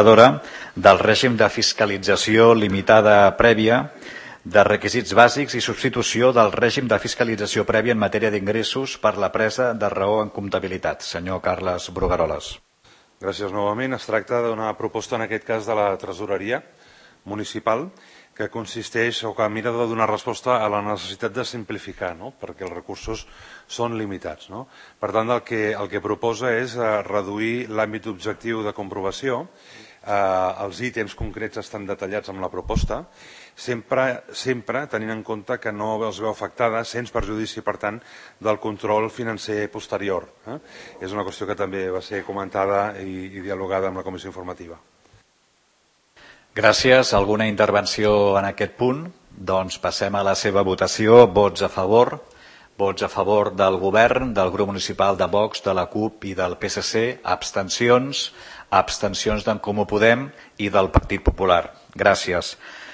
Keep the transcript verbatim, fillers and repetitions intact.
del règim de fiscalització limitada prèvia, de requisits bàsics i substitució del règim de fiscalització prèvia en matèria d'ingressos per la presa de raó en comptabilitat. Senyor Carles Brugueroles. Gràcies novament. Es tracta d'una proposta, en aquest cas, de la tresoreria municipal, que consisteix o que mira de donar resposta a la necessitat de simplificar, no? Perquè els recursos són limitats. No? Per tant, el que, el que proposa és eh, reduir l'àmbit objectiu de comprovació. Eh, els ítems concrets estan detallats amb la proposta, sempre, sempre tenint en compte que no es veu afectada, sens perjudici, per tant, del control financer posterior. Eh? És una qüestió que també va ser comentada i, i dialogada amb la comissió informativa. Gràcies. Alguna intervenció en aquest punt? Doncs passem a la seva votació. Vots a favor. Vots a favor del govern, del grup municipal de Vox, de la CUP i del P S C. Abstencions. Abstencions d'en Comú Podem i del Partit Popular. Gràcies.